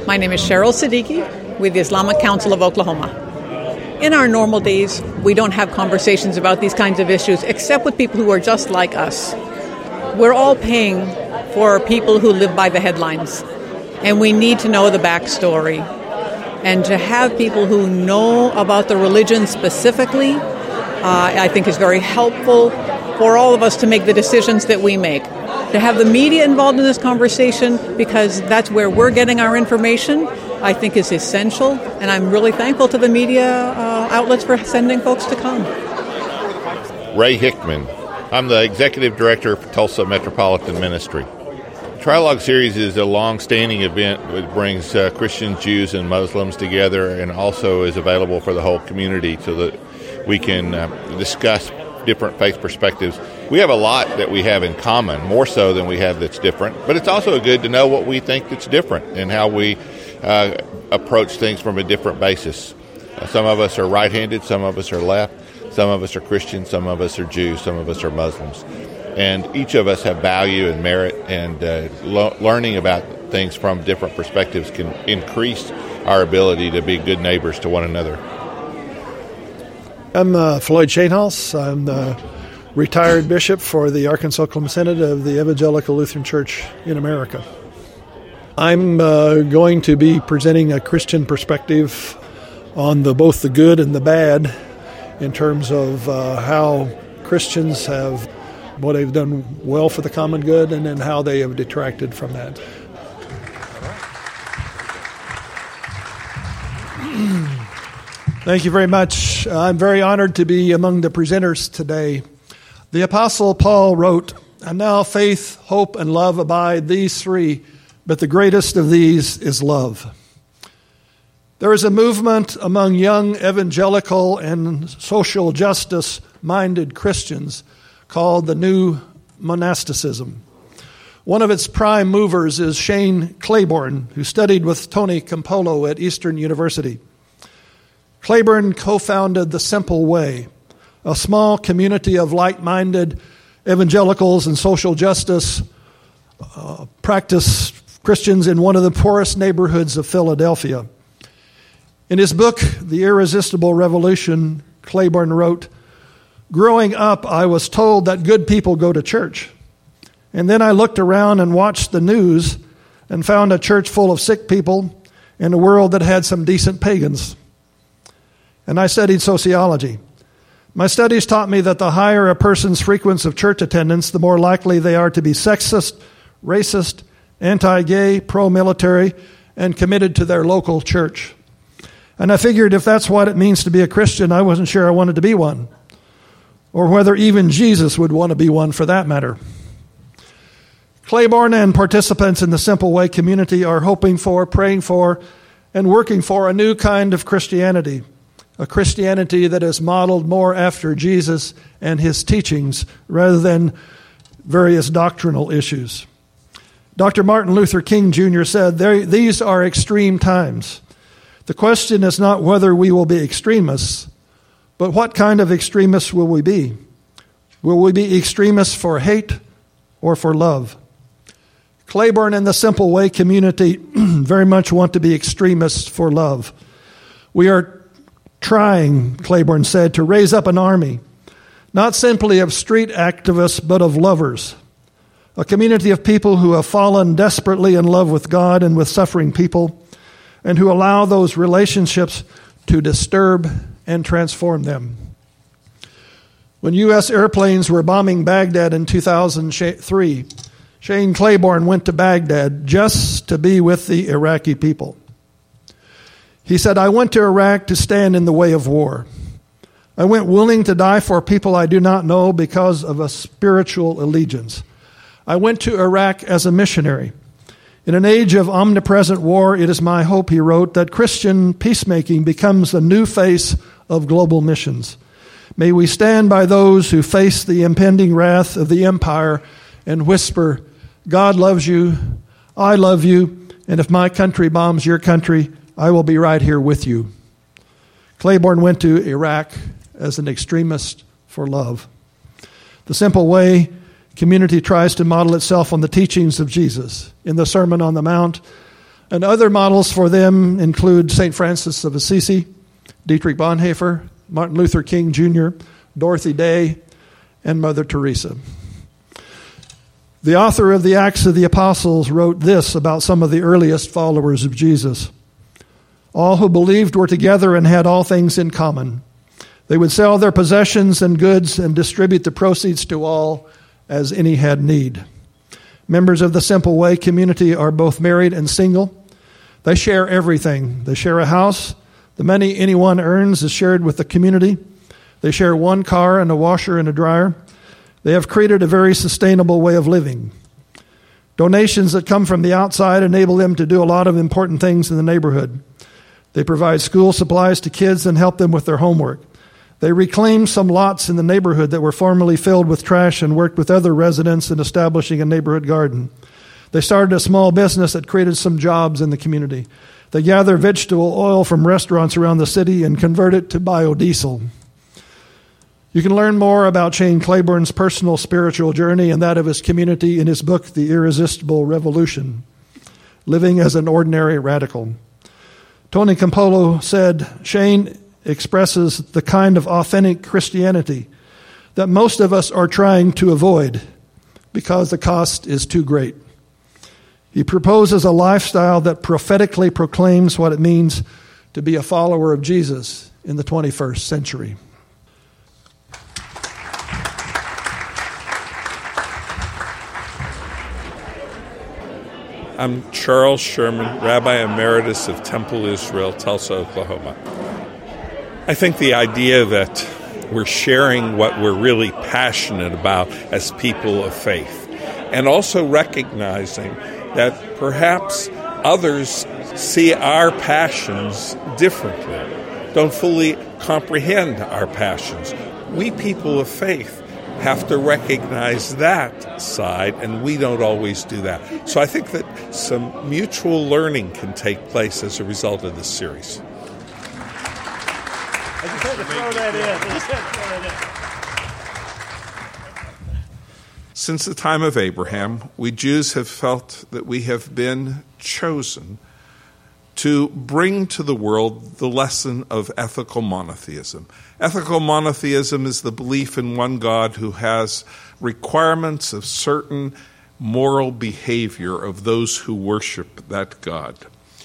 My name is Cheryl Siddiqui with the Islamic Council of Oklahoma. In our normal days, we don't have conversations about these kinds of issues except with people who are just like us. We're all paying for people who live by the headlines, and we need to know the backstory. And to have people who know about the religion specifically, I think is very helpful for all of us to make the decisions that we make. To have the media involved in this conversation, because that's where we're getting our information, I think is essential. And I'm really thankful to the media outlets for sending folks to come. Ray Hickman. I'm the Executive Director for Tulsa Metropolitan Ministry. Trilogue Series is a long-standing event that brings Christians, Jews, and Muslims together, and also is available for the whole community so that we can discuss different faith perspectives. We have a lot that we have in common, more so than we have that's different, but it's also good to know what we think that's different and how we approach things from a different basis. Some of us are right-handed, some of us are left, some of us are Christians, some of us are Jews, some of us are Muslims. And each of us have value and merit, and learning about things from different perspectives can increase our ability to be good neighbors to one another. I'm Floyd Shainhouse. I'm the retired bishop for the Arkansas Oklahoma Synod of the Evangelical Lutheran Church in America. I'm going to be presenting a Christian perspective on both the good and the bad in terms of how Christians have what they've done well for the common good, and then how they have detracted from that. Thank you very much. I'm very honored to be among the presenters today. The Apostle Paul wrote, "And now faith, hope, and love abide, these three, but the greatest of these is love." There is a movement among young evangelical and social justice-minded Christians called the New Monasticism. One of its prime movers is Shane Claiborne, who studied with Tony Campolo at Eastern University. Claiborne co-founded The Simple Way, a small community of like-minded evangelicals and social justice practice Christians in one of the poorest neighborhoods of Philadelphia. In his book, The Irresistible Revolution, Claiborne wrote, "Growing up, I was told that good people go to church. And then I looked around and watched the news and found a church full of sick people and a world that had some decent pagans. And I studied sociology. My studies taught me that the higher a person's frequency of church attendance, the more likely they are to be sexist, racist, anti-gay, pro-military, and committed to their local church. And I figured if that's what it means to be a Christian, I wasn't sure I wanted to be one, or whether even Jesus would want to be one for that matter." Claiborne and participants in the Simple Way community are hoping for, praying for, and working for a new kind of Christianity, a Christianity that is modeled more after Jesus and his teachings rather than various doctrinal issues. Dr. Martin Luther King Jr. said, "These are extreme times. The question is not whether we will be extremists, but what kind of extremists will we be? Will we be extremists for hate or for love?" Claiborne and the Simple Way community very much want to be extremists for love. "We are trying," Claiborne said, "to raise up an army, not simply of street activists, but of lovers. A community of people who have fallen desperately in love with God and with suffering people, and who allow those relationships to disturb and transform them." When U.S. airplanes were bombing Baghdad in 2003, Shane Claiborne went to Baghdad just to be with the Iraqi people. He said, "I went to Iraq to stand in the way of war. I went willing to die for people I do not know because of a spiritual allegiance. I went to Iraq as a missionary. In an age of omnipresent war, it is my hope," he wrote, "that Christian peacemaking becomes the new face of global missions. May we stand by those who face the impending wrath of the empire and whisper, 'God loves you, I love you, and if my country bombs your country, I will be right here with you.'" Claiborne went to Iraq as an extremist for love. The Simple Way community tries to model itself on the teachings of Jesus. In the Sermon on the Mount, And other models for them include St. Francis of Assisi, Dietrich Bonhoeffer, Martin Luther King Jr., Dorothy Day, and Mother Teresa. The author of the Acts of the Apostles wrote this about some of the earliest followers of Jesus. All who believed were together and had all things in common. They would sell their possessions and goods and distribute the proceeds to all as any had need. Members of the Simple Way community are both married and single. They share everything. They share a house. The money anyone earns is shared with the community. They share one car and a washer and a dryer. They have created a very sustainable way of living. Donations that come from the outside enable them to do a lot of important things in the neighborhood. They provide school supplies to kids and help them with their homework. They reclaimed some lots in the neighborhood that were formerly filled with trash and worked with other residents in establishing a neighborhood garden. They started a small business that created some jobs in the community. They gather vegetable oil from restaurants around the city and convert it to biodiesel. You can learn more about Shane Claiborne's personal spiritual journey and that of his community in his book, The Irresistible Revolution, Living as an Ordinary Radical. Tony Campolo said, Shane expresses the kind of authentic Christianity that most of us are trying to avoid because the cost is too great. He proposes a lifestyle that prophetically proclaims what it means to be a follower of Jesus in the 21st century. I'm Charles Sherman, Rabbi Emeritus of Temple Israel, Tulsa, Oklahoma. I think the idea that we're sharing what we're really passionate about as people of faith, and also recognizing that perhaps others see our passions differently, don't fully comprehend our passions. We people of faith have to recognize that side, and we don't always do that. So I think that some mutual learning can take place as a result of this series. I just had to throw that in. Since the time of Abraham, we Jews have felt that we have been chosen to bring to the world the lesson of ethical monotheism. Ethical monotheism is the belief in one God who has requirements of certain moral behavior of those who worship that God.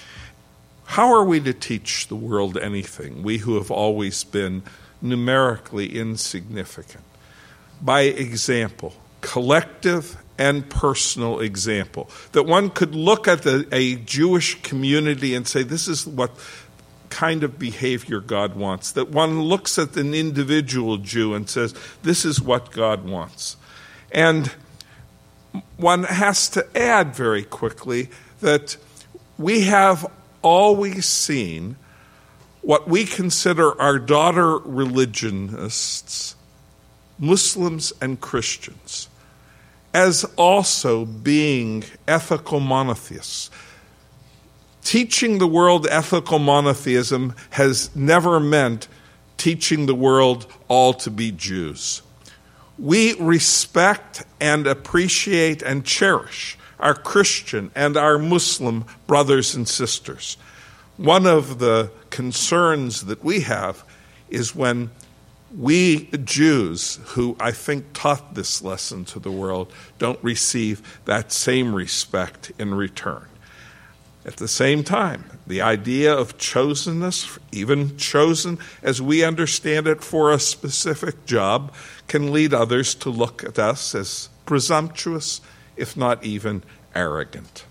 How are we to teach the world anything, we who have always been numerically insignificant? By example, collective and personal example. That one could look at a Jewish community and say, this is what kind of behavior God wants. That one looks at an individual Jew and says, this is what God wants. And one has to add very quickly that we have always seen what we consider our daughter religionists, Muslims and Christians, as also being ethical monotheists. Teaching the world ethical monotheism has never meant teaching the world all to be Jews. We respect and appreciate and cherish our Christian and our Muslim brothers and sisters. One of the concerns that we have is when we Jews, who I think taught this lesson to the world, don't receive that same respect in return. At the same time, the idea of chosenness, even chosen as we understand it for a specific job, can lead others to look at us as presumptuous, if not even arrogant.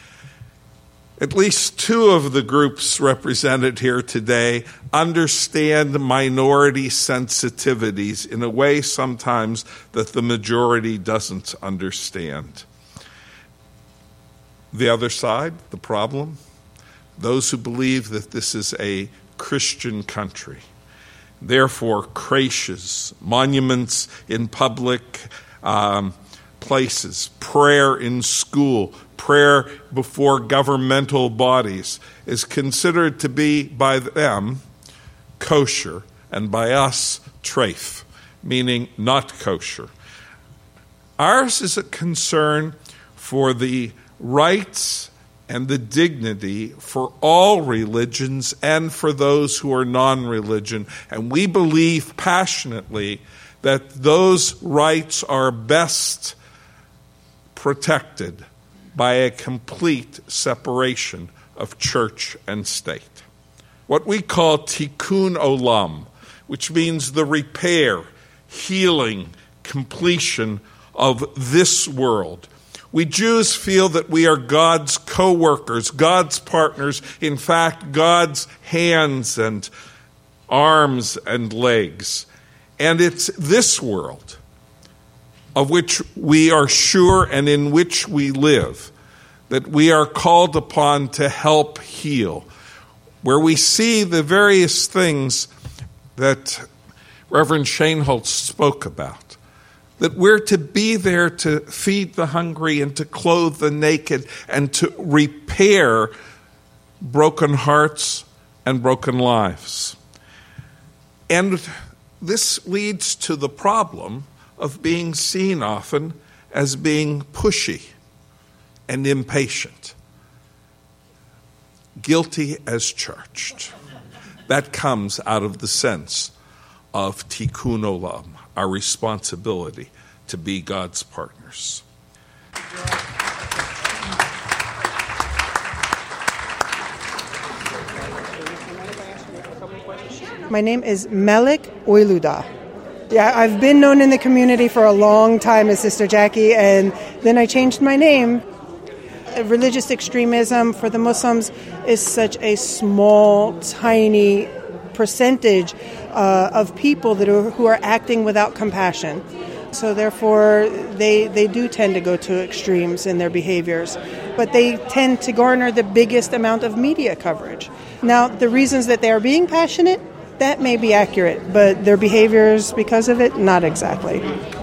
At least two of the groups represented here today understand minority sensitivities in a way sometimes that the majority doesn't understand. The other side, the problem, those who believe that this is a Christian country, therefore creches, monuments in public places, prayer in school, prayer before governmental bodies is considered to be by them kosher and by us treif, meaning not kosher. Ours is a concern for the rights and the dignity for all religions and for those who are non-religion. And we believe passionately that those rights are best protected by a complete separation of church and state. What we call tikkun olam, which means the repair, healing, completion of this world. We Jews feel that we are God's co-workers, God's partners, in fact, God's hands and arms and legs. And it's this world of which we are sure and in which we live that we are called upon to help heal, where we see the various things that Reverend Shainholtz spoke about, that we're to be there to feed the hungry and to clothe the naked and to repair broken hearts and broken lives. And this leads to the problem of being seen often as being pushy and impatient, guilty as charged. That comes out of the sense of tikkun olam, our responsibility to be God's partners. My name is Melik Oyluda. Yeah, I've been known in the community for a long time as Sister Jackie, and then I changed my name. Religious extremism for the Muslims is such a small, tiny percentage of people who are acting without compassion. So therefore, they do tend to go to extremes in their behaviors, but they tend to garner the biggest amount of media coverage. Now, the reasons that they are being passionate, that may be accurate, but their behaviors because of it, not exactly.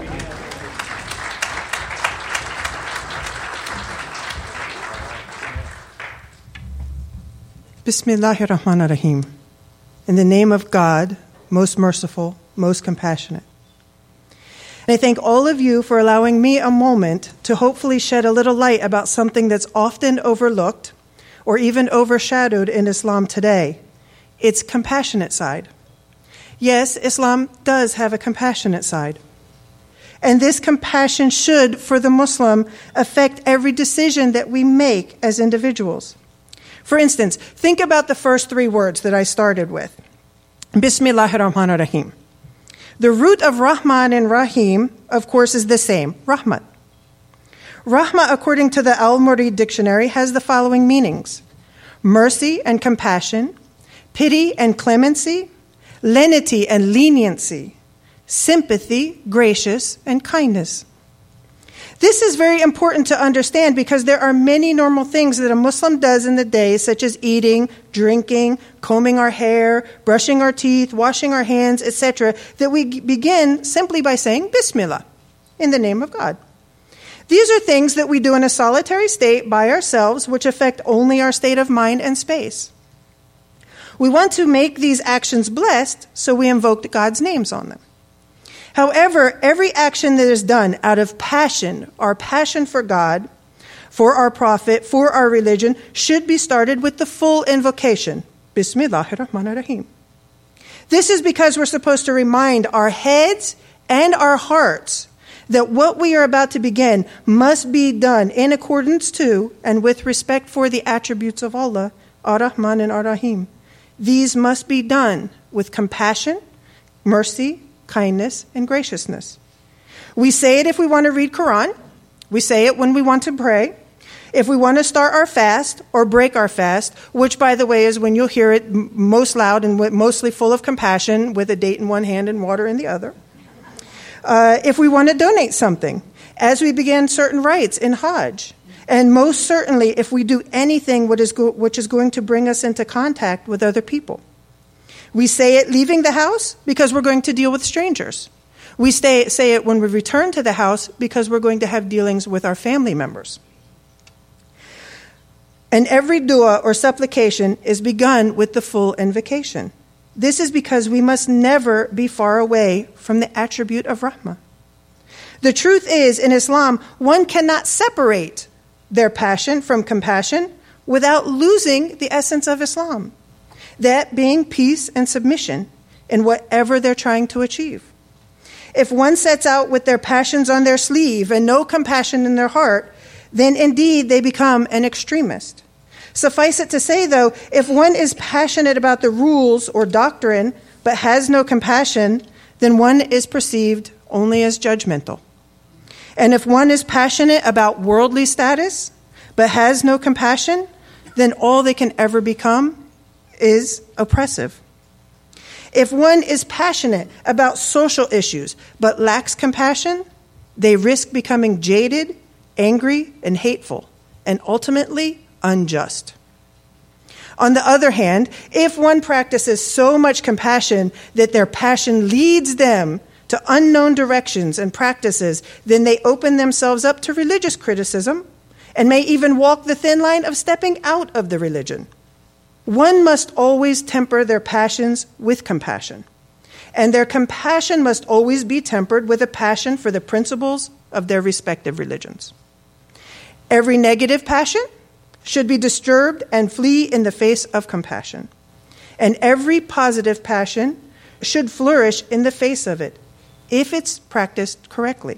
Bismillahirrahmanirrahim. In the name of God, most merciful, most compassionate. And I thank all of you for allowing me a moment to hopefully shed a little light about something that's often overlooked or even overshadowed in Islam today. Its compassionate side. Yes, Islam does have a compassionate side. And this compassion should, for the Muslim, affect every decision that we make as individuals. For instance, think about the first three words that I started with. Bismillahirrahmanirrahim. The root of Rahman and Rahim, of course, is the same, Rahmat. Rahma, according to the Al-Murid dictionary, has the following meanings: mercy and compassion, pity and clemency, lenity and leniency, sympathy, gracious, and kindness. This is very important to understand because there are many normal things that a Muslim does in the day, such as eating, drinking, combing our hair, brushing our teeth, washing our hands, etc., that we begin simply by saying Bismillah, in the name of God. These are things that we do in a solitary state by ourselves, which affect only our state of mind and space. We want to make these actions blessed, so we invoke God's names on them. However, every action that is done out of passion, our passion for God, for our prophet, for our religion, should be started with the full invocation, Bismillahirrahmanirrahim. This is because we're supposed to remind our heads and our hearts that what we are about to begin must be done in accordance to and with respect for the attributes of Allah, Ar-Rahman and Ar-Rahim. These must be done with compassion, mercy, kindness, and graciousness. We say it if we want to read Quran. We say it when we want to pray. If we want to start our fast or break our fast, which, by the way, is when you'll hear it most loud and mostly full of compassion with a date in one hand and water in the other. If we want to donate something, as we begin certain rites in Hajj. And most certainly if we do anything which is going to bring us into contact with other people. We say it leaving the house because we're going to deal with strangers. We say it when we return to the house because we're going to have dealings with our family members. And every dua or supplication is begun with the full invocation. This is because we must never be far away from the attribute of Rahmah. The truth is, in Islam, one cannot separate their passion from compassion, without losing the essence of Islam, that being peace and submission in whatever they're trying to achieve. If one sets out with their passions on their sleeve and no compassion in their heart, then indeed they become an extremist. Suffice it to say, though, if one is passionate about the rules or doctrine but has no compassion, then one is perceived only as judgmental. And if one is passionate about worldly status but has no compassion, then all they can ever become is oppressive. If one is passionate about social issues but lacks compassion, they risk becoming jaded, angry, and hateful, and ultimately unjust. On the other hand, if one practices so much compassion that their passion leads them to unknown directions and practices, then they open themselves up to religious criticism and may even walk the thin line of stepping out of the religion. One must always temper their passions with compassion, and their compassion must always be tempered with a passion for the principles of their respective religions. Every negative passion should be disturbed and flee in the face of compassion, and every positive passion should flourish in the face of it, if it's practiced correctly.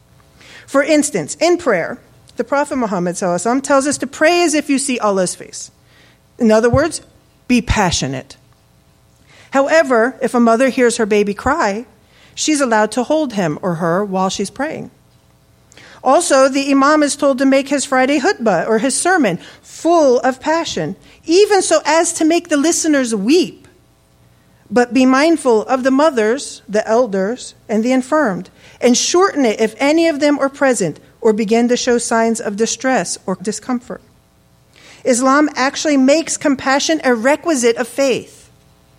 For instance, in prayer, the Prophet Muhammad ﷺ tells us to pray as if you see Allah's face. In other words, be passionate. However, if a mother hears her baby cry, she's allowed to hold him or her while she's praying. Also, the imam is told to make his Friday khutbah or his sermon full of passion, even so as to make the listeners weep. But be mindful of the mothers, the elders, and the infirmed, and shorten it if any of them are present or begin to show signs of distress or discomfort. Islam actually makes compassion a requisite of faith.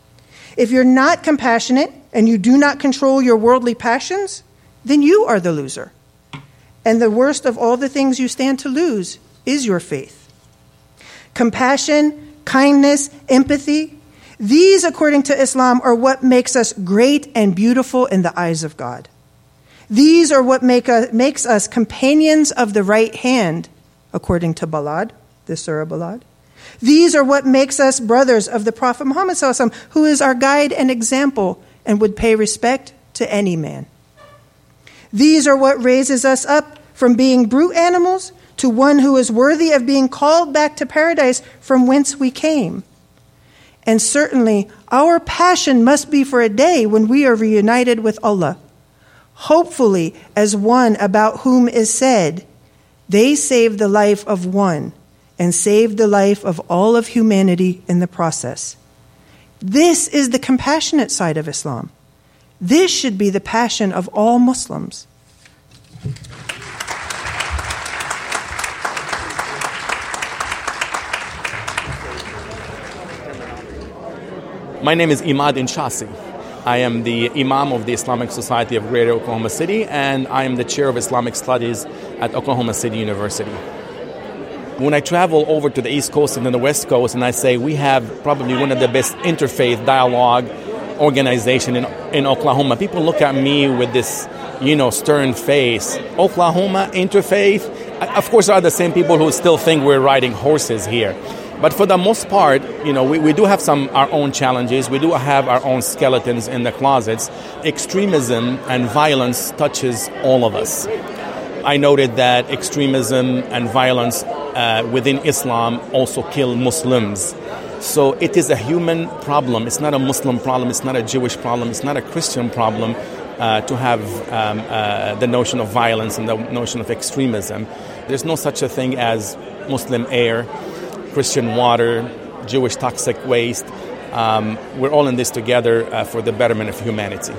If you're not compassionate and you do not control your worldly passions, then you are the loser. And the worst of all the things you stand to lose is your faith. Compassion, kindness, empathy, these, according to Islam, are what makes us great and beautiful in the eyes of God. These are what makes us companions of the right hand, according to Balad, the Surah Balad. These are what makes us brothers of the Prophet Muhammad ﷺ, who is our guide and example and would pay respect to any man. These are what raises us up from being brute animals to one who is worthy of being called back to paradise from whence we came. And certainly, our passion must be for a day when we are reunited with Allah, hopefully as one about whom is said, they saved the life of one and saved the life of all of humanity in the process. This is the compassionate side of Islam. This should be the passion of all Muslims. My name is Imad Inshasi. I am the Imam of the Islamic Society of Greater Oklahoma City, and I am the Chair of Islamic Studies at Oklahoma City University. When I travel over to the East Coast and then the West Coast, and I say we have probably one of the best interfaith dialogue organization in Oklahoma, people look at me with this, stern face. Oklahoma, interfaith? Of course, there are the same people who still think we're riding horses here. But for the most part, we do have our own challenges. We do have our own skeletons in the closets. Extremism and violence touches all of us. I noted that extremism and violence within Islam also kill Muslims. So it is a human problem. It's not a Muslim problem. It's not a Jewish problem. It's not a Christian problem to have the notion of violence and the notion of extremism. There's no such a thing as Muslim air, Christian water, Jewish toxic waste. We're all in this together for the betterment of humanity.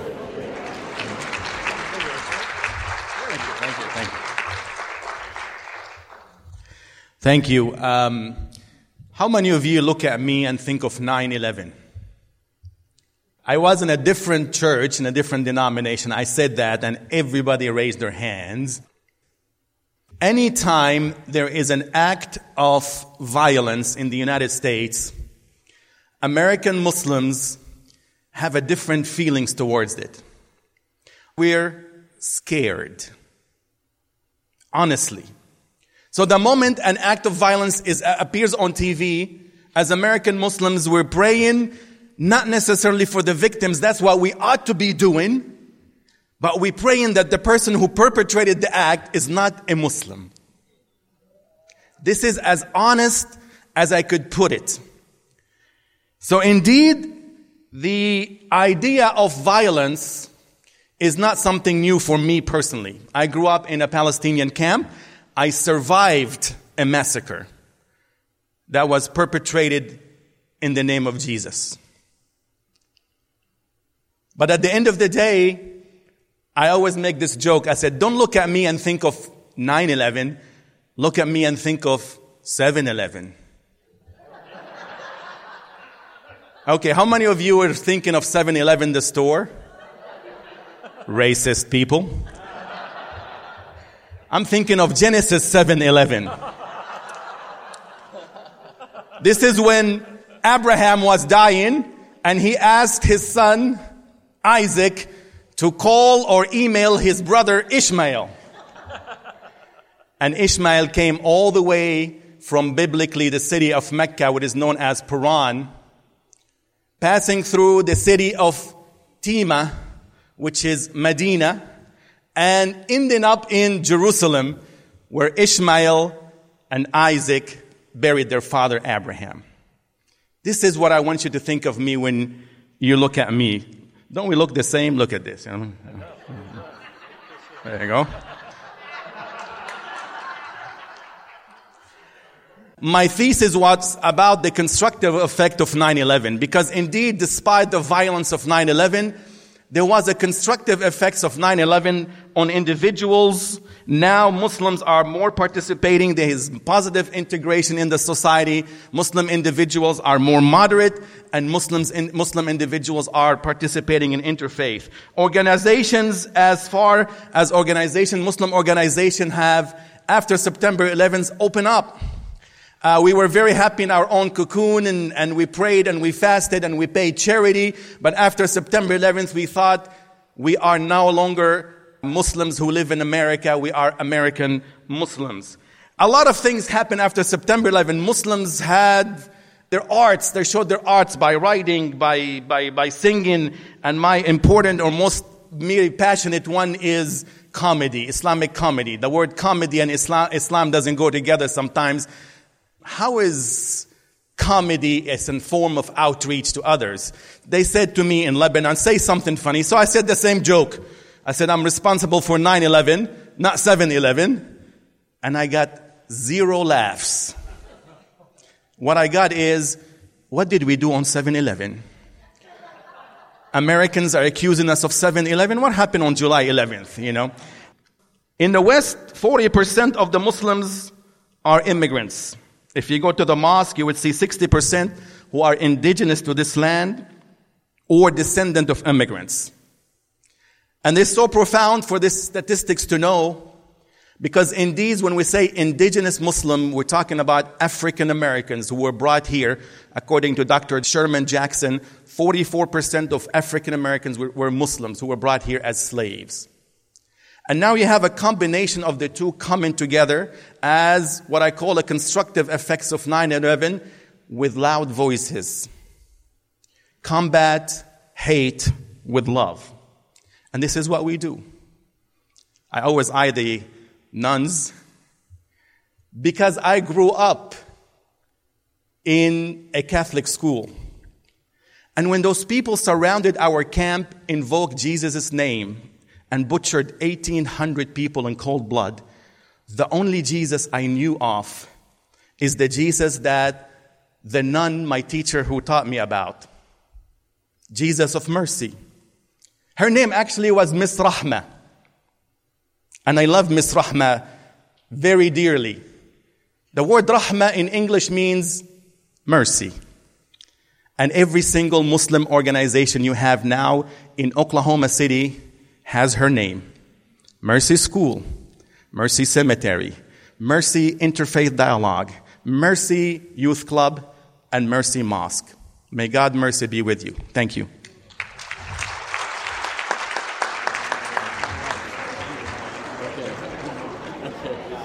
Thank you. How many of you look at me and think of 9/11? I was in a different church, in a different denomination. I said that, and everybody raised their hands. Anytime there is an act of violence in the United States, American Muslims have a different feelings towards it. We're scared. Honestly. So the moment an act of violence appears on TV, as American Muslims, we're praying not necessarily for the victims. That's what we ought to be doing. But we're praying that the person who perpetrated the act is not a Muslim. This is as honest as I could put it. So indeed, the idea of violence is not something new for me personally. I grew up in a Palestinian camp. I survived a massacre that was perpetrated in the name of Jesus. But at the end of the day, I always make this joke. I said, don't look at me and think of 9/11. Look at me and think of 7/11. Okay, how many of you are thinking of 7-Eleven, the store? Racist people. I'm thinking of Genesis 7:11. This is when Abraham was dying and he asked his son Isaac to call or email his brother Ishmael. And Ishmael came all the way from biblically the city of Mecca, what is known as Paran, passing through the city of Tima, which is Medina, and ending up in Jerusalem, where Ishmael and Isaac buried their father Abraham. This is what I want you to think of me when you look at me. Don't we look the same? Look at this. There you go. My thesis was about the constructive effect of 9/11, because indeed, despite the violence of 9/11, there was a constructive effects of 9/11 on individuals. Now Muslims are more participating. There is positive integration in the society. Muslim individuals are more moderate, and Muslim individuals are participating in interfaith. Organizations, as far as Muslim organizations have, after September 11th, open up. We were very happy in our own cocoon, and we prayed and we fasted and we paid charity. But after September 11th, we thought we are no longer Muslims who live in America. We are American Muslims. A lot of things happened after September 11th. Muslims had their arts. They showed their arts by writing, by singing. And my important or most merely passionate one is comedy, Islamic comedy. The word comedy and Islam doesn't go together sometimes. How is comedy as a form of outreach to others? They said to me in Lebanon, say something funny. So I said the same joke. I said, I'm responsible for 9/11, not 7/11. And I got 0 laughs. What I got is, what did we do on 7/11? Americans are accusing us of 7/11. What happened on July 11th, In the West, 40% of the Muslims are immigrants. If you go to the mosque, you would see 60% who are indigenous to this land or descendant of immigrants. And it's so profound for these statistics to know, because indeed, when we say indigenous Muslim, we're talking about African Americans who were brought here. According to Dr. Sherman Jackson, 44% of African Americans were Muslims who were brought here as slaves. And now you have a combination of the two coming together as what I call a constructive effects of 9/11 with loud voices. Combat hate with love. And this is what we do. I always eye the nuns because I grew up in a Catholic school. And when those people surrounded our camp, invoked Jesus' name, and butchered 1,800 people in cold blood, the only Jesus I knew of is the Jesus that the nun, my teacher, who taught me about. Jesus of mercy. Her name actually was Miss Rahma. And I love Miss Rahma very dearly. The word Rahma in English means mercy. And every single Muslim organization you have now in Oklahoma City has her name. Mercy School, Mercy Cemetery, Mercy Interfaith Dialogue, Mercy Youth Club, and Mercy Mosque. May God mercy be with you. Thank you.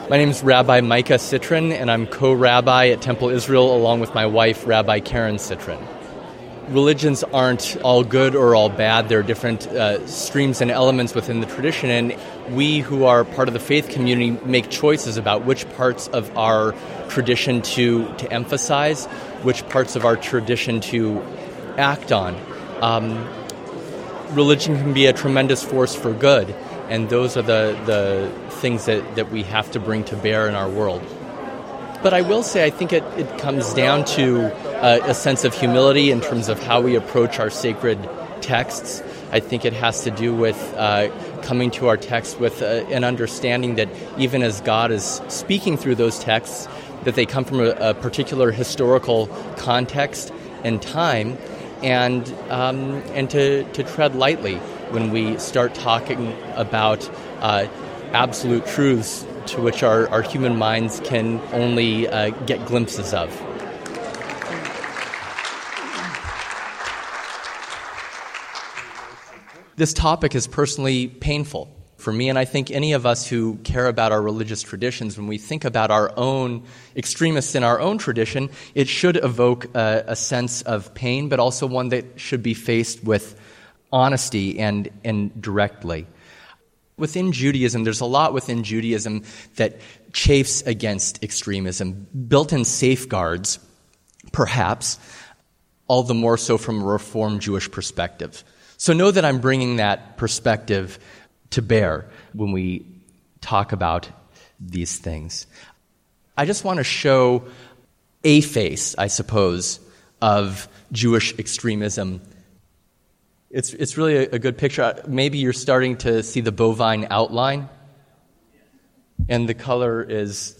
My name is Rabbi Micah Citrin, and I'm co-rabbi at Temple Israel along with my wife, Rabbi Karen Citrin. Religions aren't all good or all bad. There are different streams and elements within the tradition, and we who are part of the faith community make choices about which parts of our tradition to emphasize, which parts of our tradition to act on. Religion can be a tremendous force for good, and those are the things that we have to bring to bear in our world. But I will say I think it comes down to a sense of humility in terms of how we approach our sacred texts. I think it has to do with coming to our text with an understanding that even as God is speaking through those texts, that they come from a particular historical context and time, and to tread lightly when we start talking about absolute truths to which our human minds can only get glimpses of. This topic is personally painful for me, and I think any of us who care about our religious traditions, when we think about our own extremists in our own tradition, it should evoke a sense of pain, but also one that should be faced with honesty and directly. Within Judaism, there's a lot within Judaism that chafes against extremism, built-in safeguards, perhaps, all the more so from a Reformed Jewish perspective. So know that I'm bringing that perspective to bear when we talk about these things. I just want to show a face, I suppose, of Jewish extremism. It's really a good picture. Maybe you're starting to see the bovine outline, and the color is,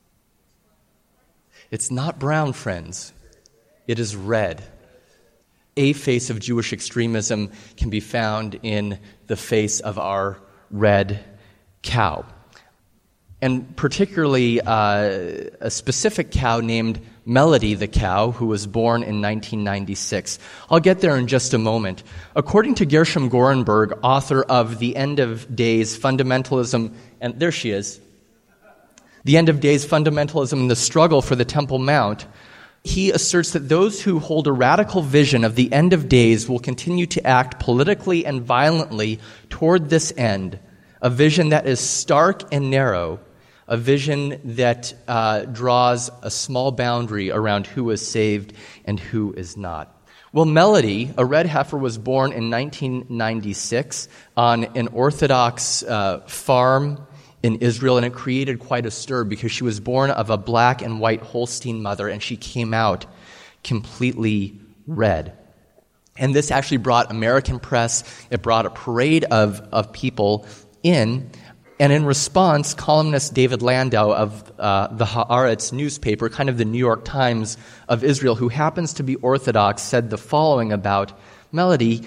it's not brown, friends. It is red. A face of Jewish extremism can be found in the face of our red cow. And particularly a specific cow named Melody the cow, who was born in 1996. I'll get there in just a moment. According to Gershom Gorenberg, author of The End of Days, Fundamentalism, and there she is, The End of Days, Fundamentalism and the Struggle for the Temple Mount, he asserts that those who hold a radical vision of the end of days will continue to act politically and violently toward this end, a vision that is stark and narrow, a vision that draws a small boundary around who is saved and who is not. Well, Melody, a red heifer, was born in 1996 on an Orthodox farm in Israel, and it created quite a stir because she was born of a black and white Holstein mother, and she came out completely red. And this actually brought American press, it brought a parade of people in, and in response, columnist David Landau of the Haaretz newspaper, kind of the New York Times of Israel, who happens to be Orthodox, said the following about Melody.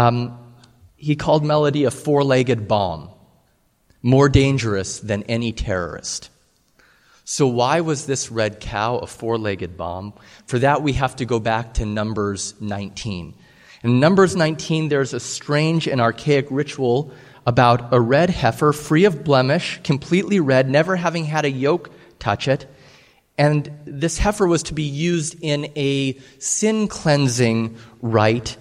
He called Melody a four-legged bomb, more dangerous than any terrorist. So why was this red cow a four-legged bomb? For that, we have to go back to Numbers 19. In Numbers 19, there's a strange and archaic ritual about a red heifer, free of blemish, completely red, never having had a yoke touch it. And this heifer was to be used in a sin-cleansing rite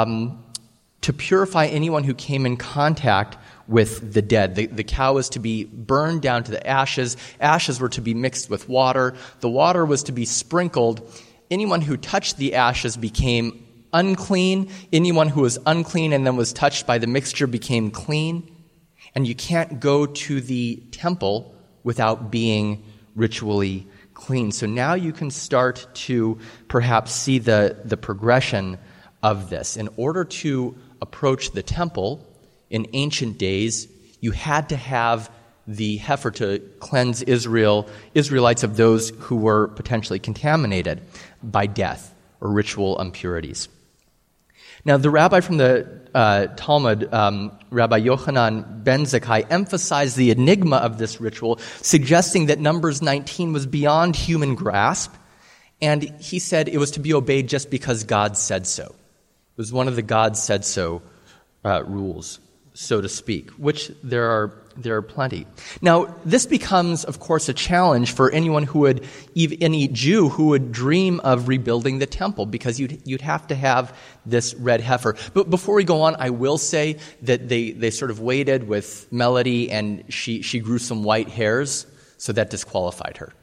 to purify anyone who came in contact with the dead. The cow was to be burned down to the ashes. Ashes were to be mixed with water. The water was to be sprinkled. Anyone who touched the ashes became unclean. Anyone who was unclean and then was touched by the mixture became clean. And you can't go to the temple without being ritually clean. So now you can start to perhaps see the progression of this. In order to approach the temple, in ancient days, you had to have the heifer to cleanse Israelites of those who were potentially contaminated by death or ritual impurities. Now, the rabbi from the Talmud, Rabbi Yochanan ben Zakkai, emphasized the enigma of this ritual, suggesting that Numbers 19 was beyond human grasp, and he said it was to be obeyed just because God said so. It was one of the God said so rules, so to speak, which there are there are plenty. Now, this becomes, of course, a challenge for any Jew who would dream of rebuilding the temple, because you'd have to have this red heifer. But before we go on, I will say that they sort of waited with Melody, and she grew some white hairs, so that disqualified her.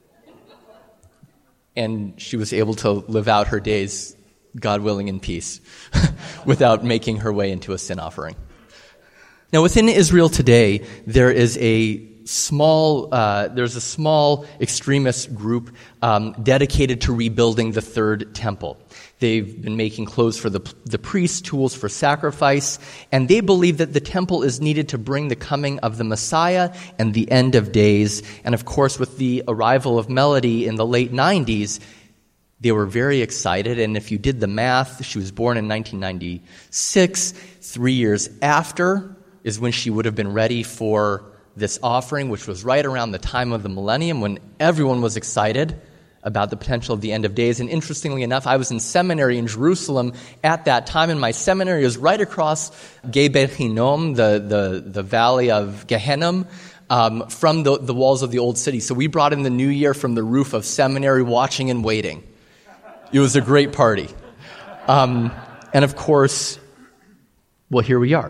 And she was able to live out her days, God willing, in peace, without making her way into a sin offering. Now, within Israel today, there's a small extremist group dedicated to rebuilding the third temple. They've been making clothes for the priests, tools for sacrifice, and they believe that the temple is needed to bring the coming of the Messiah and the end of days. And of course, with the arrival of Melody in the late 90s, they were very excited. And if you did the math, she was born in 1996. 3 years after is when she would have been ready for this offering, which was right around the time of the millennium, when everyone was excited about the potential of the end of days. And interestingly enough, I was in seminary in Jerusalem at that time, and my seminary was right across Gebel Hinnom, the valley of Gehenna, from the walls of the old city. So we brought in the new year from the roof of seminary, watching and waiting. It was a great party. And of course, well, here we are.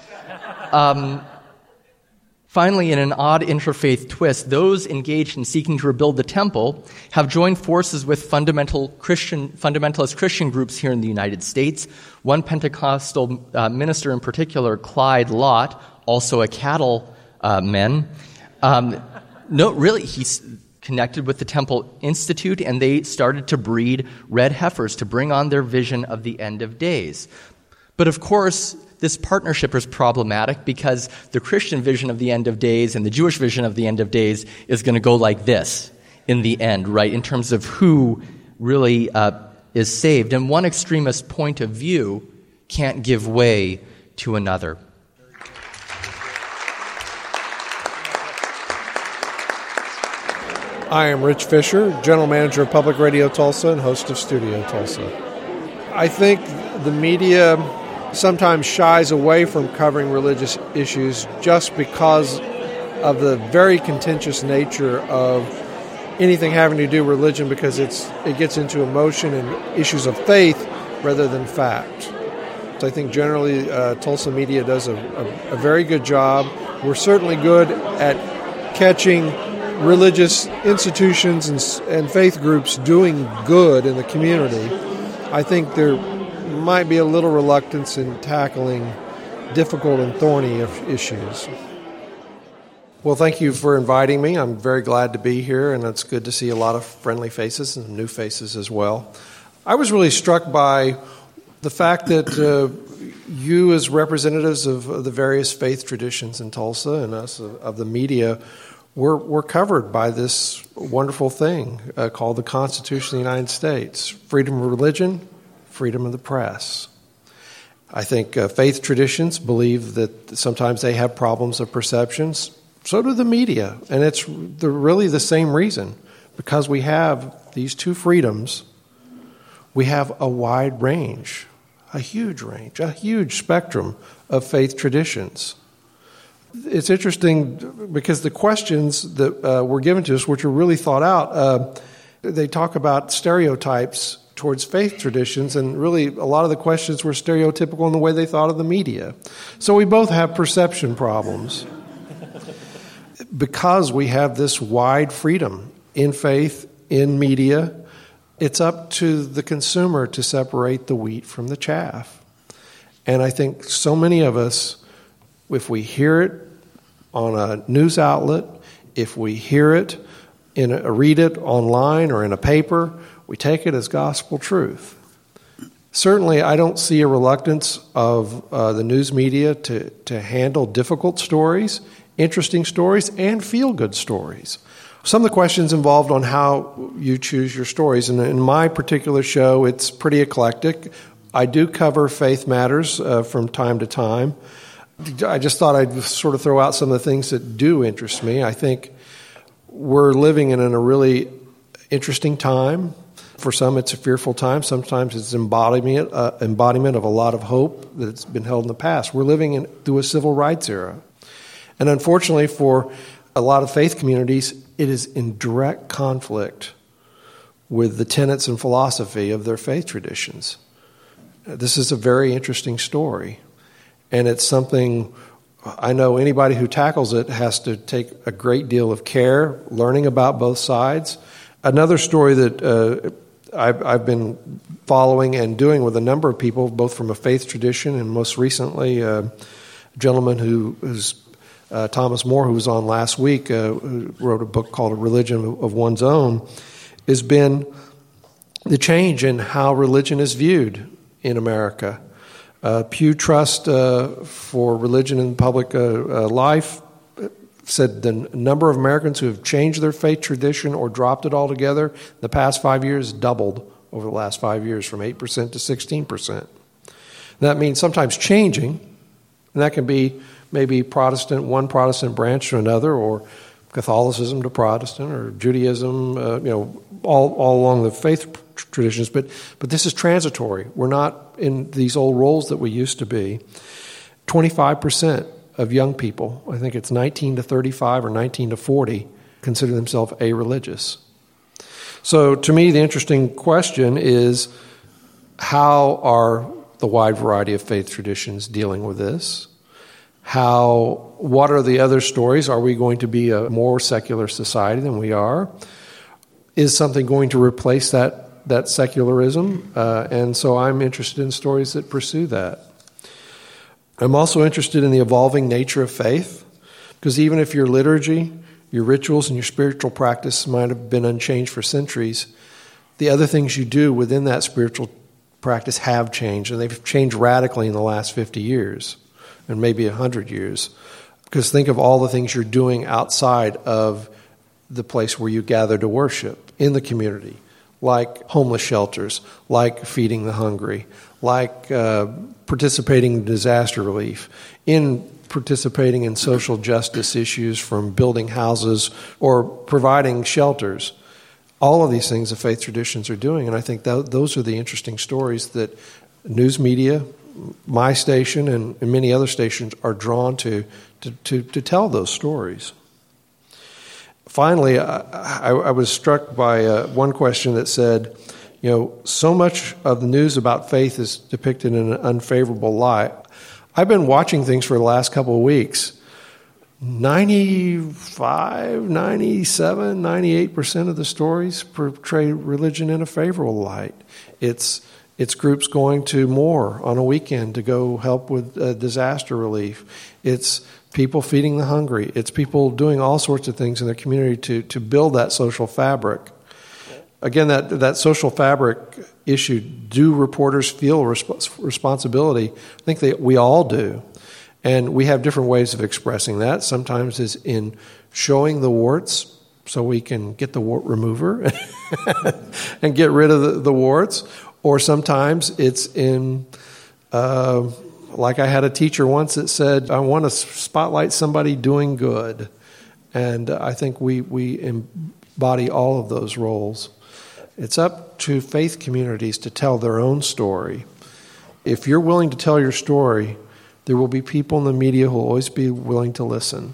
Finally, in an odd interfaith twist, those engaged in seeking to rebuild the temple have joined forces with fundamentalist Christian groups here in the United States. One Pentecostal minister in particular, Clyde Lott, also a cattle man. He's connected with the Temple Institute, and they started to breed red heifers to bring on their vision of the end of days. But of course, this partnership is problematic, because the Christian vision of the end of days and the Jewish vision of the end of days is going to go like this in the end, right, in terms of who really is saved. And one extremist point of view can't give way to another. I am Rich Fisher, General Manager of Public Radio Tulsa and host of Studio Tulsa. I think the media sometimes shies away from covering religious issues just because of the very contentious nature of anything having to do with religion, because it gets into emotion and issues of faith rather than fact. So I think generally Tulsa media does a very good job. We're certainly good at catching religious institutions and faith groups doing good in the community. I think there might be a little reluctance in tackling difficult and thorny issues. Well, thank you for inviting me. I'm very glad to be here, and it's good to see a lot of friendly faces and new faces as well. I was really struck by the fact that you, as representatives of the various faith traditions in Tulsa and us of the media, we're covered by this wonderful thing called the Constitution of the United States. Freedom of religion, freedom of the press. I think faith traditions believe that sometimes they have problems of perceptions. So do the media. And it's really the same reason. Because we have these two freedoms, we have a wide range, a huge spectrum of faith traditions. It's interesting because the questions that were given to us, which were really thought out, they talk about stereotypes towards faith traditions, and really a lot of the questions were stereotypical in the way they thought of the media. So we both have perception problems. Because we have this wide freedom in faith, in media, it's up to the consumer to separate the wheat from the chaff. And I think so many of us, if we hear it on a news outlet, if we hear it, read it online or in a paper, we take it as gospel truth. Certainly, I don't see a reluctance of the news media to handle difficult stories, interesting stories, and feel-good stories. Some of the questions involved on how you choose your stories. And in my particular show, it's pretty eclectic. I do cover faith matters from time to time. I just thought I'd sort of throw out some of the things that do interest me. I think we're living in a really interesting time. For some, it's a fearful time. Sometimes it's embodiment of a lot of hope that's been held in the past. We're living through a civil rights era. And unfortunately for a lot of faith communities, it is in direct conflict with the tenets and philosophy of their faith traditions. This is a very interesting story, and it's something I know anybody who tackles it has to take a great deal of care, learning about both sides. Another story that I've been following and doing with a number of people, both from a faith tradition and most recently a gentleman who's Thomas More, who was on last week, who wrote a book called A Religion of One's Own, has been the change in how religion is viewed in America. Pew Trust for Religion in Public Life said the number of Americans who have changed their faith tradition or dropped it altogether in the past 5 years doubled over the last 5 years, from 8% to 16%. That means sometimes changing, and that can be maybe one Protestant branch to another, or Catholicism to Protestant, or Judaism, all along the faith traditions. But this is transitory. We're not in these old roles that we used to be. 25% of young people, I think it's 19 to 35 or 19 to 40, consider themselves a-religious. So to me, the interesting question is, how are the wide variety of faith traditions dealing with this? What are the other stories? Are we going to be a more secular society than we are? Is something going to replace that secularism? And so I'm interested in stories that pursue that. I'm also interested in the evolving nature of faith, because even if your liturgy, your rituals, and your spiritual practice might have been unchanged for centuries, the other things you do within that spiritual practice have changed, and they've changed radically in the last 50 years. And maybe 100 years. Because think of all the things you're doing outside of the place where you gather to worship in the community, like homeless shelters, like feeding the hungry, like participating in disaster relief, in participating in social justice issues, from building houses or providing shelters. All of these things the faith traditions are doing, and I think those are the interesting stories that news media, my station and many other stations, are drawn to tell those stories. Finally, I was struck by one question that said, so much of the news about faith is depicted in an unfavorable light. I've been watching things for the last couple of weeks. 95, 97, 98% of the stories portray religion in a favorable light. It's groups going to more on a weekend to go help with disaster relief. It's people feeding the hungry. It's people doing all sorts of things in their community to build that social fabric. Again, that social fabric issue, do reporters feel responsibility? I think we all do. And we have different ways of expressing that. Sometimes it's in showing the warts so we can get the wart remover and get rid of the warts. Or sometimes it's in, like I had a teacher once that said, I want to spotlight somebody doing good. And I think we embody all of those roles. It's up to faith communities to tell their own story. If you're willing to tell your story, there will be people in the media who will always be willing to listen.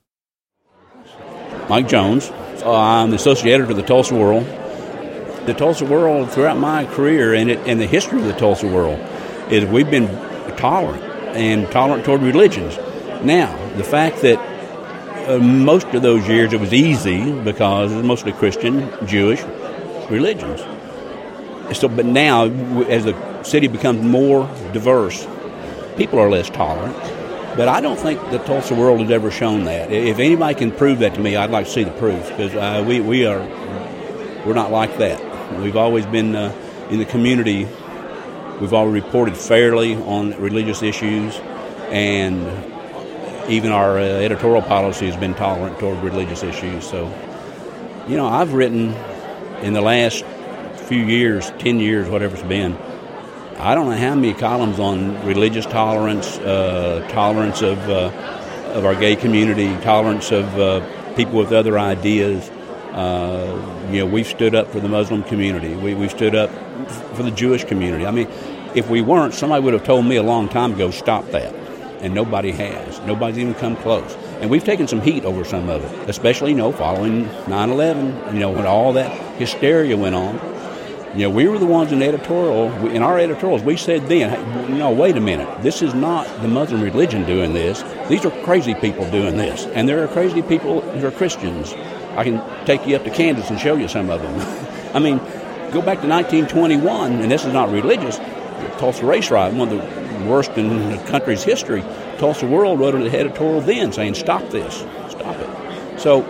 Mike Jones. I'm the associate editor of the Tulsa World. The Tulsa World, throughout my career and the history of the Tulsa World, is we've been tolerant toward religions. Now, the fact that most of those years it was easy because it was mostly Christian, Jewish religions. So, but now, as the city becomes more diverse, people are less tolerant. But I don't think the Tulsa World has ever shown that. If anybody can prove that to me, I'd like to see the proof, because we're not like that. We've always been in the community. We've always reported fairly on religious issues, and even our editorial policy has been tolerant toward religious issues. So, I've written in the last few years, 10 years, whatever it's been, I don't know how many columns on religious tolerance, tolerance of our gay community, tolerance of people with other ideas. We've stood up for the Muslim community. We've stood up for the Jewish community. I mean, if we weren't, somebody would have told me a long time ago, stop that. And nobody has. Nobody's even come close. And we've taken some heat over some of it, especially, following 9/11, when all that hysteria went on. We were the ones in our editorials, we said then, hey, wait a minute, this is not the Muslim religion doing this. These are crazy people doing this. And there are crazy people who are Christians. I can take you up to Kansas and show you some of them. I mean, go back to 1921, and this is not religious, Tulsa race riot, one of the worst in the country's history. Tulsa World wrote an editorial then saying, stop this, stop it. So,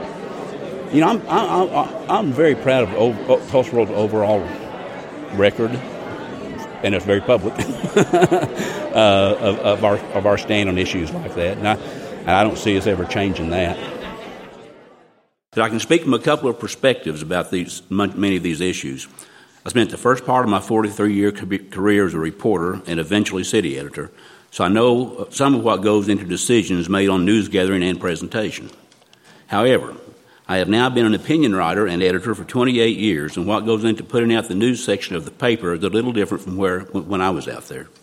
I'm very proud of Tulsa World's overall record, and it's very public, of our stand on issues like that. And I don't see us ever changing that. But I can speak from a couple of perspectives about many of these issues. I spent the first part of my 43-year career as a reporter and eventually city editor, so I know some of what goes into decisions made on news gathering and presentation. However, I have now been an opinion writer and editor for 28 years, and what goes into putting out the news section of the paper is a little different from when I was out there.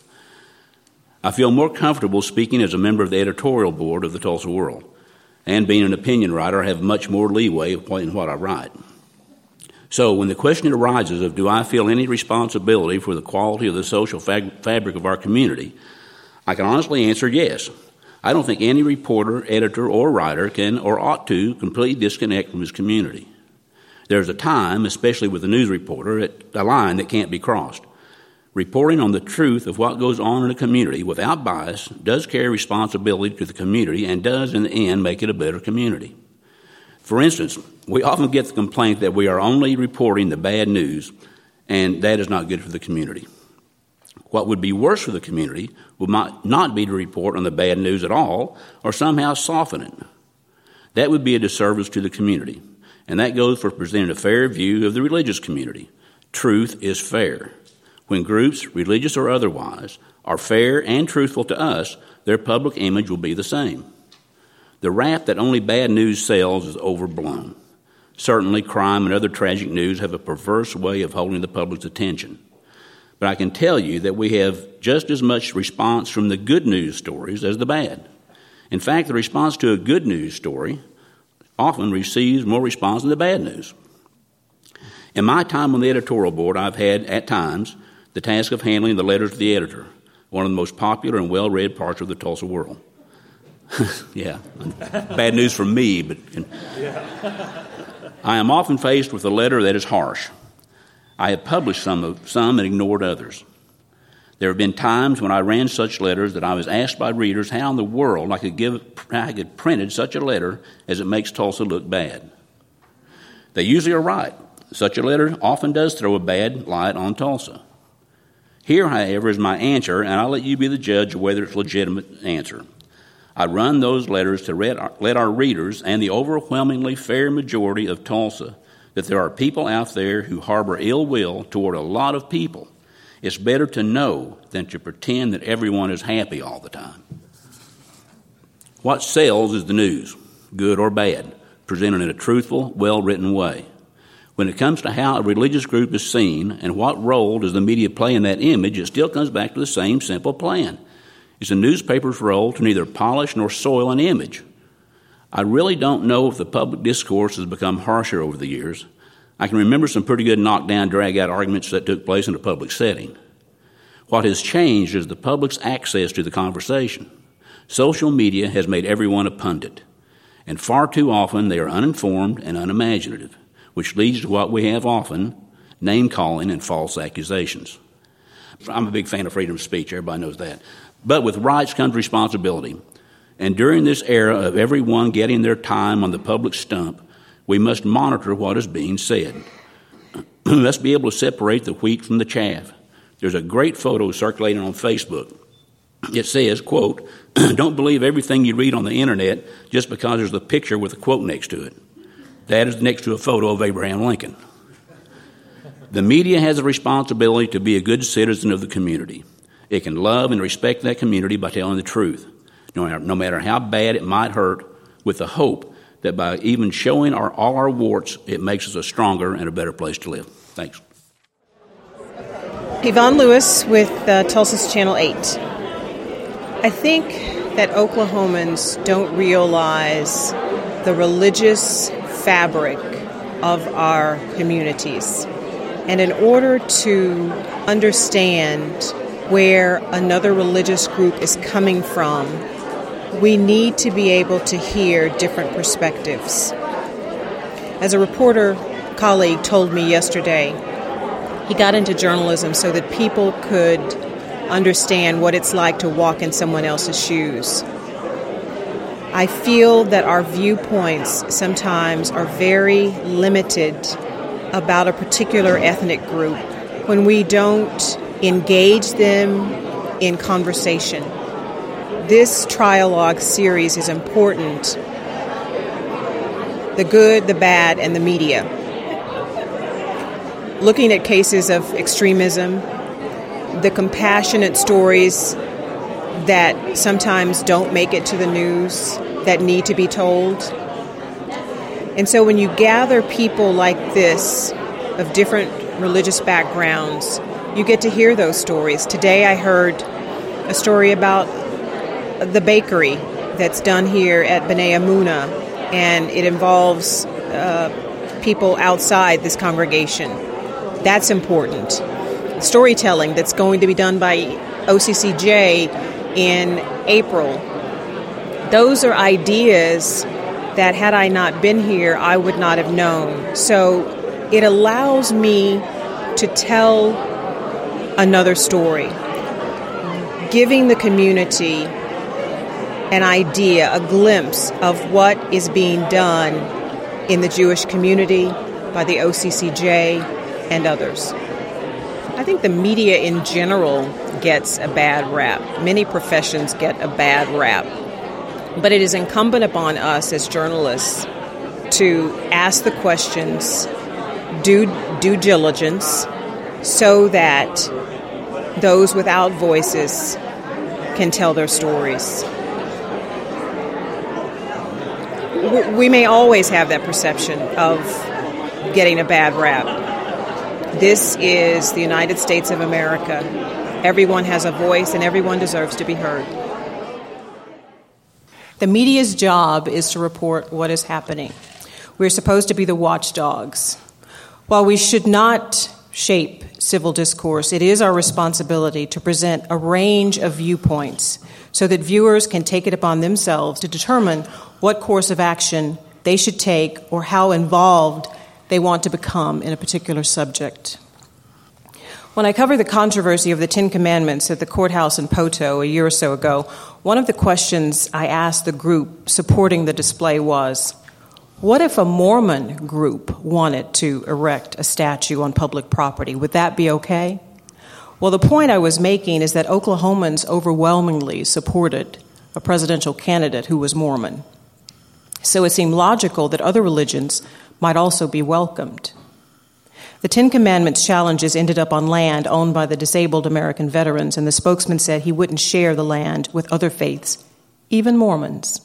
I feel more comfortable speaking as a member of the editorial board of the Tulsa World, and being an opinion writer, I have much more leeway in what I write. So when the question arises of do I feel any responsibility for the quality of the social fabric of our community, I can honestly answer yes. I don't think any reporter, editor, or writer can or ought to completely disconnect from his community. There's a time, especially with a news reporter, a line that can't be crossed. Reporting on the truth of what goes on in a community without bias does carry responsibility to the community and does, in the end, make it a better community. For instance, we often get the complaint that we are only reporting the bad news, and that is not good for the community. What would be worse for the community would not be to report on the bad news at all or somehow soften it. That would be a disservice to the community, and that goes for presenting a fair view of the religious community. Truth is fair. When groups, religious or otherwise, are fair and truthful to us, their public image will be the same. The rap that only bad news sells is overblown. Certainly, crime and other tragic news have a perverse way of holding the public's attention. But I can tell you that we have just as much response from the good news stories as the bad. In fact, the response to a good news story often receives more response than the bad news. In my time on the editorial board, I've had, at times, the task of handling the letters to the editor, one of the most popular and well-read parts of the Tulsa World. Yeah, bad news from me, but I am often faced with a letter that is harsh. I have published some and ignored others. There have been times when I ran such letters that I was asked by readers how in the world I could printed such a letter as it makes Tulsa look bad. They usually are right. Such a letter often does throw a bad light on Tulsa. Here, however, is my answer, and I'll let you be the judge of whether it's a legitimate answer. I run those letters to let our readers and the overwhelmingly fair majority of Tulsa that there are people out there who harbor ill will toward a lot of people. It's better to know than to pretend that everyone is happy all the time. What sells is the news, good or bad, presented in a truthful, well-written way. When it comes to how a religious group is seen and what role does the media play in that image, it still comes back to the same simple plan. It's a newspaper's role to neither polish nor soil an image. I really don't know if the public discourse has become harsher over the years. I can remember some pretty good knockdown, drag-out arguments that took place in a public setting. What has changed is the public's access to the conversation. Social media has made everyone a pundit, and far too often they are uninformed and unimaginative, which leads to what we have often, name-calling and false accusations. I'm a big fan of freedom of speech, everybody knows that. But with rights comes responsibility. And during this era of everyone getting their time on the public stump, we must monitor what is being said. We must be able to separate the wheat from the chaff. There's a great photo circulating on Facebook. It says, quote, "Don't believe everything you read on the internet just because there's a picture with a quote next to it." That is next to a photo of Abraham Lincoln. The media has a responsibility to be a good citizen of the community. It can love and respect that community by telling the truth, no matter how bad it might hurt, with the hope that by even showing all our warts, it makes us a stronger and a better place to live. Thanks. Yvonne Lewis with Tulsa's Channel 8. I think that Oklahomans don't realize the religious fabric of our communities. And in order to understand where another religious group is coming from, we need to be able to hear different perspectives. As a reporter colleague told me yesterday, he got into journalism so that people could understand what it's like to walk in someone else's shoes. I feel that our viewpoints sometimes are very limited about a particular ethnic group when we don't engage them in conversation. This trialogue series is important. The good, the bad, and the media. Looking at cases of extremism, the compassionate stories that sometimes don't make it to the news, that need to be told. And so when you gather people like this of different religious backgrounds, you get to hear those stories. Today I heard a story about the bakery that's done here at B'nai Amunah, and it involves people outside this congregation. That's important. Storytelling that's going to be done by OCCJ in April. Those are ideas that had I not been here, I would not have known. So it allows me to tell another story, giving the community an idea, a glimpse of what is being done in the Jewish community by the OCCJ and others. I think the media in general gets a bad rap. Many professions get a bad rap. But it is incumbent upon us as journalists to ask the questions, do due diligence, so that those without voices can tell their stories. We may always have that perception of getting a bad rap. This is the United States of America. Everyone has a voice and everyone deserves to be heard. The media's job is to report what is happening. We're supposed to be the watchdogs. While we should not shape civil discourse, it is our responsibility to present a range of viewpoints so that viewers can take it upon themselves to determine what course of action they should take or how involved they want to become in a particular subject. When I covered the controversy of the Ten Commandments at the courthouse in Poto a year or so ago, one of the questions I asked the group supporting the display was, what if a Mormon group wanted to erect a statue on public property? Would that be okay? Well, the point I was making is that Oklahomans overwhelmingly supported a presidential candidate who was Mormon. So it seemed logical that other religions might also be welcomed. The Ten Commandments challenges ended up on land owned by the disabled American veterans, and the spokesman said he wouldn't share the land with other faiths, even Mormons.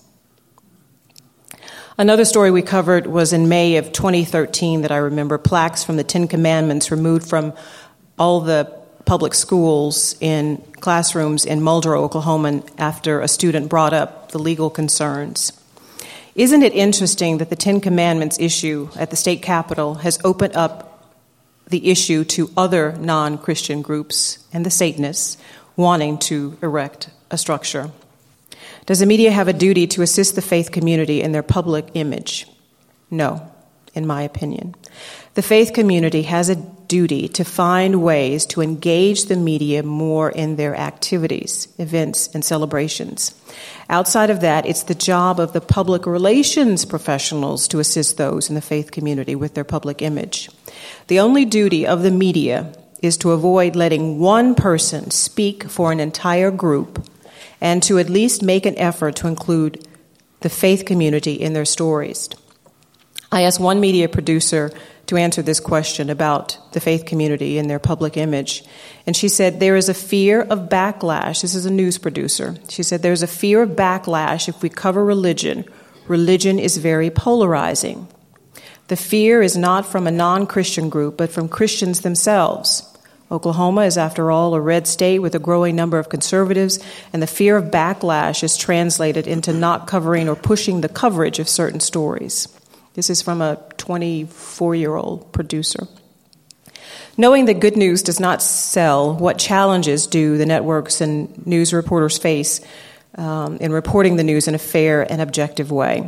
Another story we covered was in May of 2013 that I remember, plaques from the Ten Commandments removed from all the public schools in classrooms in Muldrow, Oklahoma, after a student brought up the legal concerns. Isn't it interesting that the Ten Commandments issue at the state capitol has opened up the issue to other non-Christian groups and the Satanists wanting to erect a structure? Does the media have a duty to assist the faith community in their public image? No, in my opinion. The faith community has a duty to find ways to engage the media more in their activities, events, and celebrations. Outside of that, it's the job of the public relations professionals to assist those in the faith community with their public image. The only duty of the media is to avoid letting one person speak for an entire group and to at least make an effort to include the faith community in their stories. I asked one media producer to answer this question about the faith community and their public image. And she said, there is a fear of backlash. This is a news producer. She said, there's a fear of backlash if we cover religion. Religion is very polarizing. The fear is not from a non-Christian group, but from Christians themselves. Oklahoma is, after all, a red state with a growing number of conservatives, and the fear of backlash is translated into not covering or pushing the coverage of certain stories. This is from a 24-year-old producer. Knowing that good news does not sell, what challenges do the networks and news reporters face in reporting the news in a fair and objective way?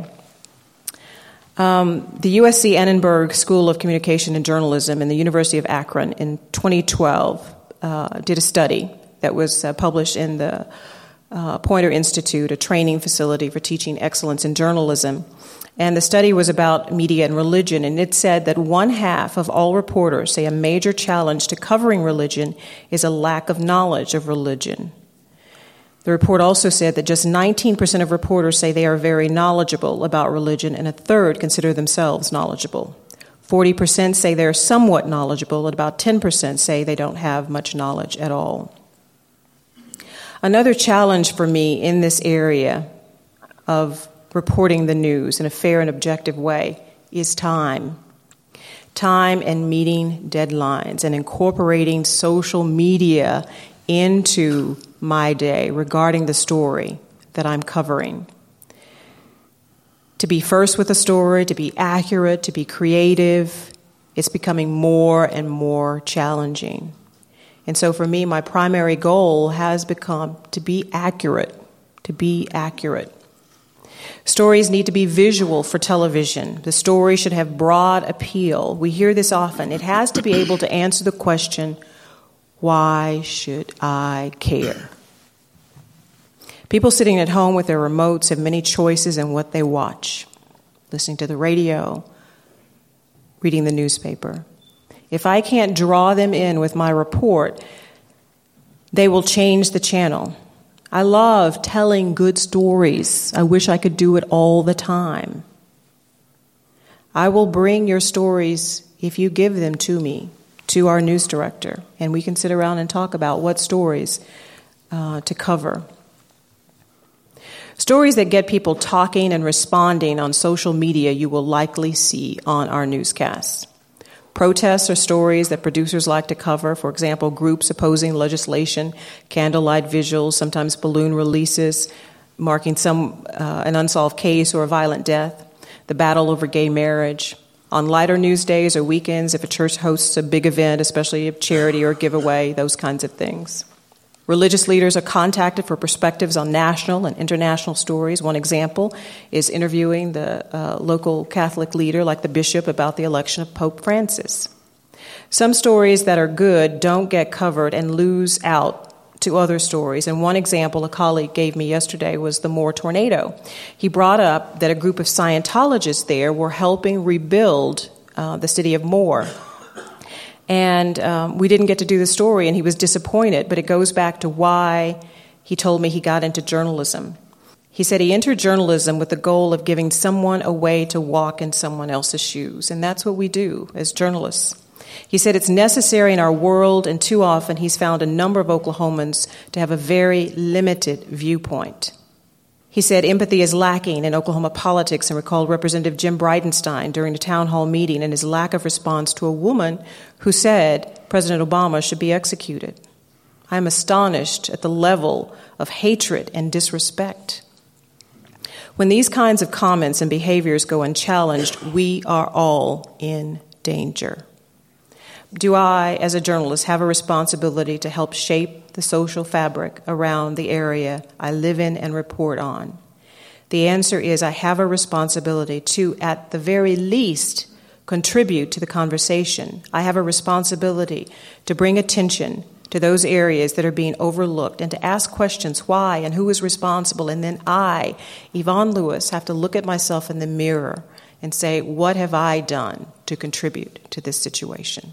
The USC Annenberg School of Communication and Journalism and the University of Akron in 2012 did a study that was published in the Poynter Institute, a training facility for teaching excellence in journalism. And the study was about media and religion, and it said that 1/2 of all reporters say a major challenge to covering religion is a lack of knowledge of religion. The report also said that just 19% of reporters say they are very knowledgeable about religion, and 1/3 consider themselves knowledgeable. 40% say they're somewhat knowledgeable, and about 10% say they don't have much knowledge at all. Another challenge for me in this area of reporting the news in a fair and objective way is time. Time and meeting deadlines and incorporating social media into my day regarding the story that I'm covering. To be first with a story, to be accurate, to be creative, it's becoming more and more challenging. And so for me, my primary goal has become to be accurate, to be accurate. Stories need to be visual for television. The story should have broad appeal. We hear this often. It has to be able to answer the question, why should I care? People sitting at home with their remotes have many choices in what they watch. Listening to the radio, reading the newspaper. If I can't draw them in with my report, they will change the channel. I love telling good stories. I wish I could do it all the time. I will bring your stories if you give them to me, to our news director, and we can sit around and talk about what stories to cover. Stories that get people talking and responding on social media you will likely see on our newscasts. Protests are stories that producers like to cover. For example, groups opposing legislation, candlelight vigils, sometimes balloon releases, marking an unsolved case or a violent death, the battle over gay marriage. On lighter news days or weekends, if a church hosts a big event, especially a charity or giveaway, those kinds of things. Religious leaders are contacted for perspectives on national and international stories. One example is interviewing the local Catholic leader, like the bishop, about the election of Pope Francis. Some stories that are good don't get covered and lose out to other stories. And one example a colleague gave me yesterday was the Moore tornado. He brought up that a group of Scientologists there were helping rebuild the city of Moore. And we didn't get to do the story, and he was disappointed, but it goes back to why he told me he got into journalism. He said he entered journalism with the goal of giving someone a way to walk in someone else's shoes, and that's what we do as journalists. He said it's necessary in our world, and too often he's found a number of Oklahomans to have a very limited viewpoint. He said empathy is lacking in Oklahoma politics and recalled Representative Jim Bridenstine during a town hall meeting and his lack of response to a woman who said President Obama should be executed. I am astonished at the level of hatred and disrespect. When these kinds of comments and behaviors go unchallenged, we are all in danger. Do I, as a journalist, have a responsibility to help shape the social fabric around the area I live in and report on? The answer is I have a responsibility to, at the very least, contribute to the conversation. I have a responsibility to bring attention to those areas that are being overlooked and to ask questions why and who is responsible. And then I, Yvonne Lewis, have to look at myself in the mirror and say, what have I done to contribute to this situation?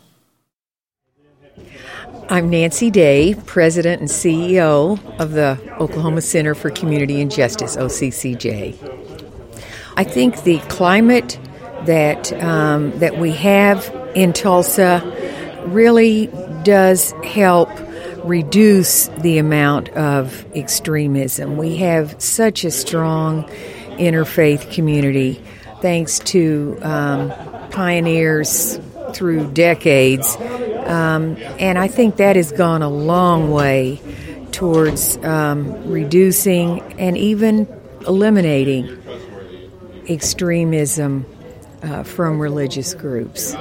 I'm Nancy Day, President and CEO of the Oklahoma Center for Community and Justice, OCCJ. I think the climate that we have in Tulsa really does help reduce the amount of extremism. We have such a strong interfaith community, thanks to pioneers through decades And I think that has gone a long way towards reducing and even eliminating extremism from religious groups.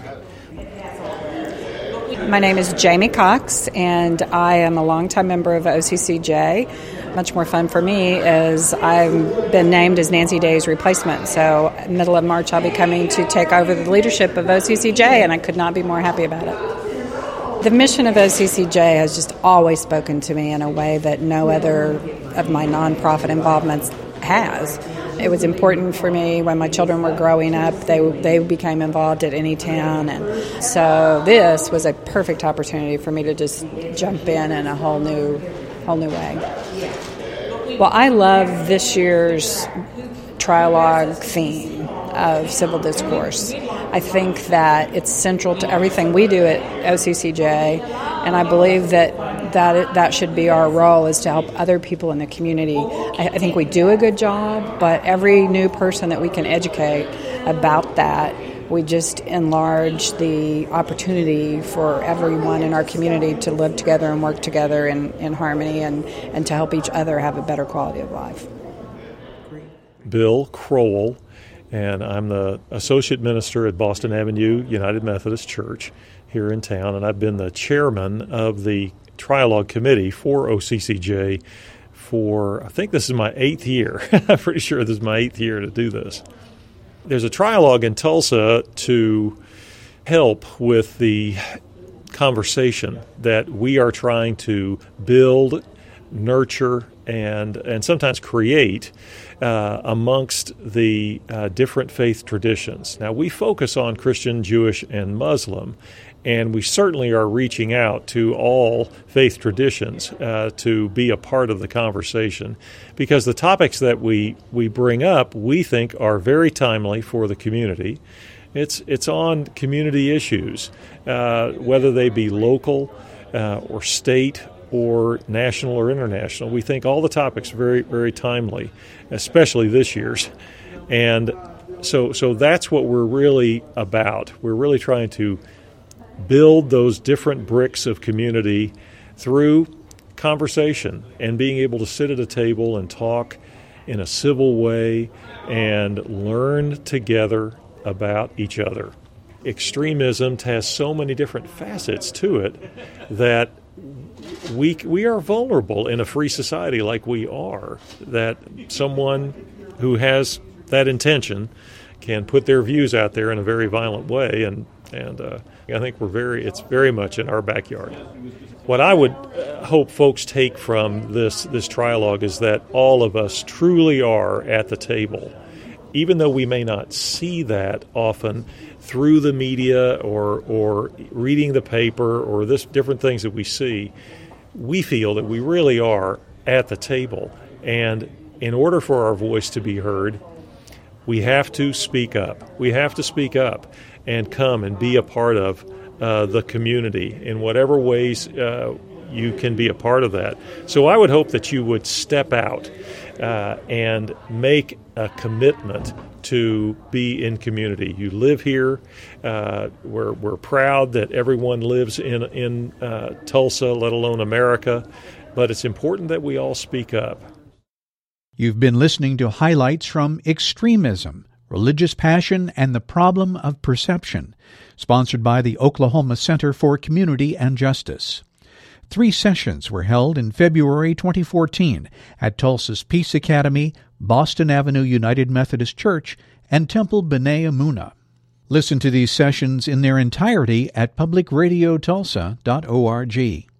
My name is Jamie Cox, and I am a longtime member of OCCJ. Much more fun for me is I've been named as Nancy Day's replacement. So middle of March, I'll be coming to take over the leadership of OCCJ, and I could not be more happy about it. The mission of OCCJ has just always spoken to me in a way that no other of my nonprofit involvements has. It was important for me when my children were growing up. They became involved at Anytown, and so this was a perfect opportunity for me to just jump in a whole new way. Well, I love this year's trialogue theme of civil discourse. I think that it's central to everything we do at OCCJ, and I believe that should be our role, is to help other people in the community. I think we do a good job, but every new person that we can educate about that, we just enlarge the opportunity for everyone in our community to live together and work together in harmony and to help each other have a better quality of life. Bill Crowell, and I'm the Associate Minister at Boston Avenue United Methodist Church here in town, and I've been the chairman of the Trialogue Committee for OCCJ for, I think this is my 8th year. I'm pretty sure this is my 8th year to do this. There's a trialogue in Tulsa to help with the conversation that we are trying to build, nurture, and sometimes create amongst the different faith traditions. Now, we focus on Christian, Jewish, and Muslim, and we certainly are reaching out to all faith traditions to be a part of the conversation, because the topics that we bring up, we think, are very timely for the community. It's on community issues, whether they be local or state or national or international. We think all the topics are very, very timely, especially this year's. And so that's what we're really about. We're really trying to build those different bricks of community through conversation and being able to sit at a table and talk in a civil way and learn together about each other. Extremism has so many different facets to it that we are vulnerable in a free society like we are, that someone who has that intention can put their views out there in a very violent way, and I think it's very much in our backyard. What I would hope folks take from this trialogue is that all of us truly are at the table, even though we may not see that often through the media or reading the paper or different things that we see. We feel that we really are at the table, and in order for our voice to be heard, we have to speak up. We have to speak up and come and be a part of the community in whatever ways you can be a part of that. So I would hope that you would step out and make a commitment to be in community. You live here. We're proud that everyone lives in Tulsa, let alone America, but it's important that we all speak up. You've been listening to highlights from Extremism, Religious Passion, and the Problem of Perception, sponsored by the Oklahoma Center for Community and Justice. 3 sessions were held in February 2014 at Tulsa's Peace Academy, Boston Avenue United Methodist Church, and Temple B'nai Emunah. Listen to these sessions in their entirety at publicradiotulsa.org.